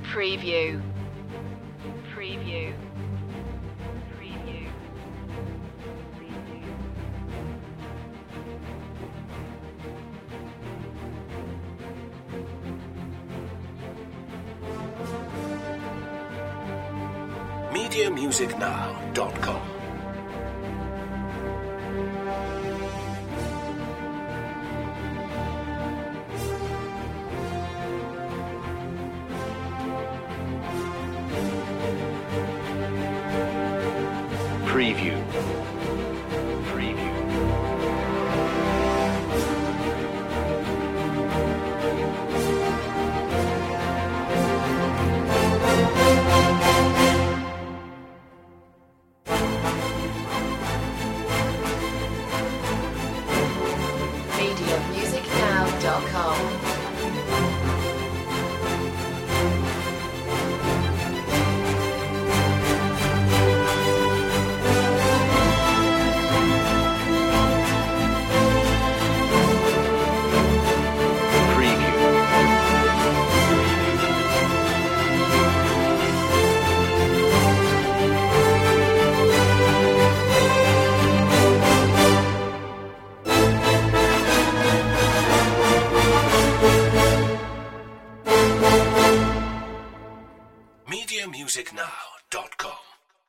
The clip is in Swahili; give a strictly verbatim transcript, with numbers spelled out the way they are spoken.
Preview. Preview. Preview. media music now dot com. Preview. Preview. media music now dot com. media music now dot com.